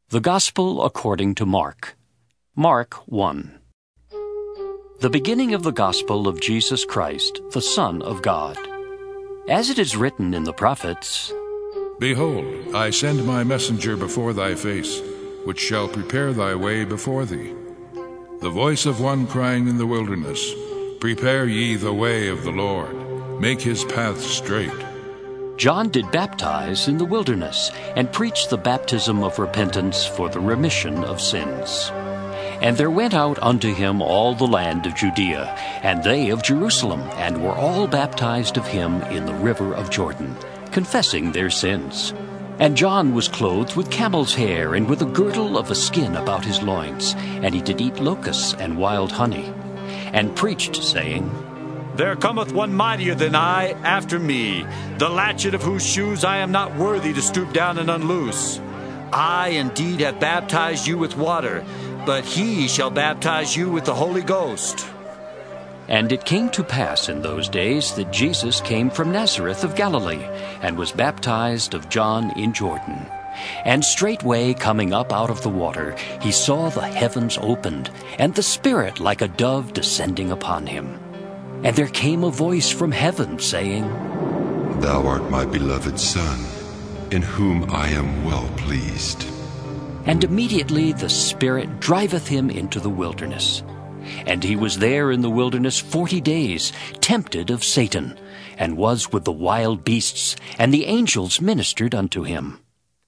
The Gospel according to Mark. Mark 1. The beginning of the Gospel of Jesus Christ, the Son of God. As it is written in the prophets, Behold, I send my messenger before thy face, which shall prepare thy way before thee. The voice of one crying in the wilderness, Prepare ye the way of the Lord, make his path straight. John did baptize in the wilderness, and preached the baptism of repentance for the remission of sins. And there went out unto him all the land of Judea, and they of Jerusalem, and were all baptized of him in the river of Jordan, confessing their sins. And John was clothed with camel's hair, and with a girdle of a skin about his loins, and he did eat locusts and wild honey, and preached, saying, There cometh one mightier than I after me, the latchet of whose shoes I am not worthy to stoop down and unloose. I indeed have baptized you with water, but he shall baptize you with the Holy Ghost. And it came to pass in those days that Jesus came from Nazareth of Galilee, and was baptized of John in Jordan. And straightway coming up out of the water, he saw the heavens opened, and the Spirit like a dove descending upon him. And there came a voice from heaven, saying, Thou art my beloved Son, in whom I am well pleased. And immediately the Spirit driveth him into the wilderness. And he was there in the wilderness 40 days, tempted of Satan, and was with the wild beasts, and the angels ministered unto him.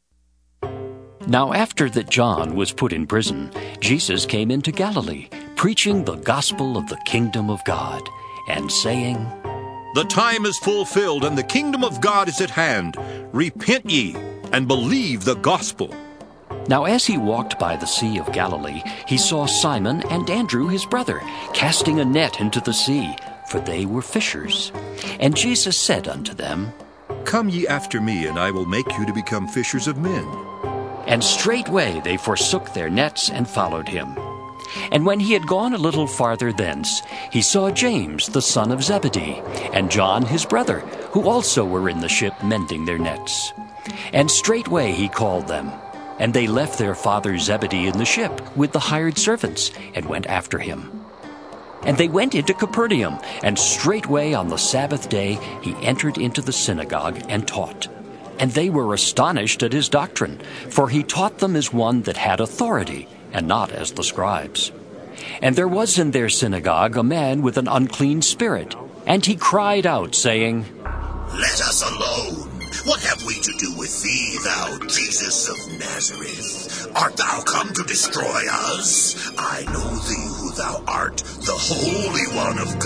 Now after that John was put in prison, Jesus came into Galilee, preaching the gospel of the kingdom of God, and saying, The time is fulfilled, and the kingdom of God is at hand. Repent ye, and believe the gospel. Now as he walked by the sea of Galilee, he saw Simon and Andrew his brother, casting a net into the sea, for they were fishers. And Jesus said unto them, Come ye after me, and I will make you to become fishers of men. And straightway they forsook their nets and followed him. And when he had gone a little farther thence, he saw James the son of Zebedee, and John his brother, who also were in the ship mending their nets. And straightway he called them. And they left their father Zebedee in the ship with the hired servants, and went after him. And they went into Capernaum, and straightway on the Sabbath day he entered into the synagogue and taught. And they were astonished at his doctrine, for he taught them as one that had authority, and not as the scribes. And there was in their synagogue a man with an unclean spirit, and he cried out, saying, Let us alone. What have we to do with thee, thou Jesus of Nazareth? Art thou come to destroy us? I know thee who thou art, the Holy One of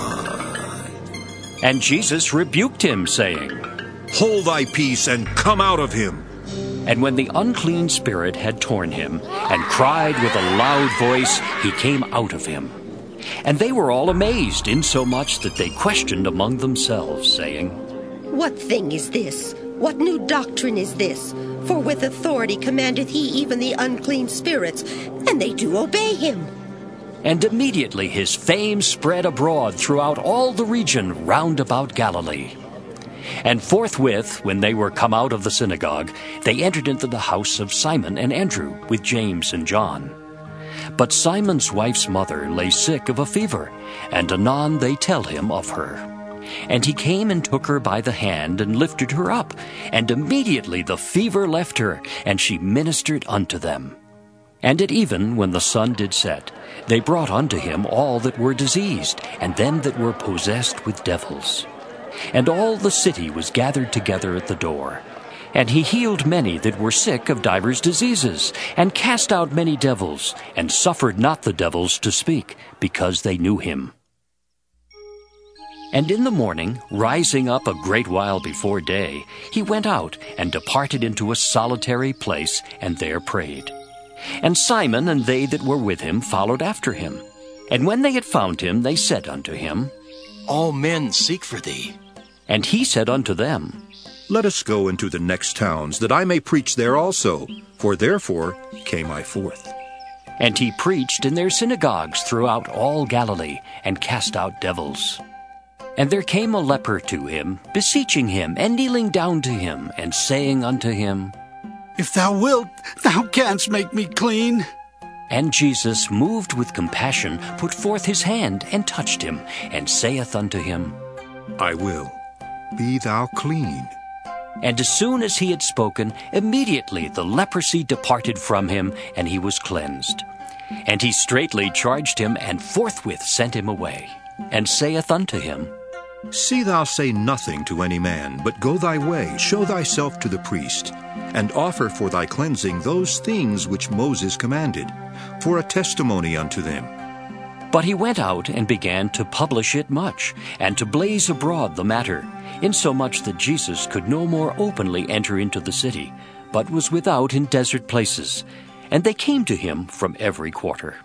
God. And Jesus rebuked him, saying, Hold thy peace, and come out of him. And when the unclean spirit had torn him, and cried with a loud voice, he came out of him. And they were all amazed, insomuch that they questioned among themselves, saying, What thing is this? What new doctrine is this? For with authority commandeth he even the unclean spirits, and they do obey him. And immediately his fame spread abroad throughout all the region round about Galilee. And forthwith, when they were come out of the synagogue, they entered into the house of Simon and Andrew with James and John. But Simon's wife's mother lay sick of a fever, and anon they tell him of her. And he came and took her by the hand, and lifted her up, and immediately the fever left her, and she ministered unto them. And at even, when the sun did set, they brought unto him all that were diseased, and them that were possessed with devils. And all the city was gathered together at the door. And he healed many that were sick of divers diseases, and cast out many devils, and suffered not the devils to speak, because they knew him. And in the morning, rising up a great while before day, he went out, and departed into a solitary place, and there prayed. And Simon and they that were with him followed after him. And when they had found him, they said unto him, All men seek for thee. And he said unto them, Let us go into the next towns, that I may preach there also, for therefore came I forth. And he preached in their synagogues throughout all Galilee, and cast out devils. And there came a leper to him, beseeching him, and kneeling down to him, and saying unto him, If thou wilt, thou canst make me clean. And Jesus, moved with compassion, put forth his hand and touched him, and saith unto him, I will. Be thou clean. And as soon as he had spoken, immediately the leprosy departed from him, and he was cleansed. And he straitly charged him, and forthwith sent him away, and saith unto him, See thou say nothing to any man, but go thy way, show thyself to the priest, and offer for thy cleansing those things which Moses commanded, for a testimony unto them. But he went out and began to publish it much, and to blaze abroad the matter, insomuch that Jesus could no more openly enter into the city, but was without in desert places. And they came to him from every quarter.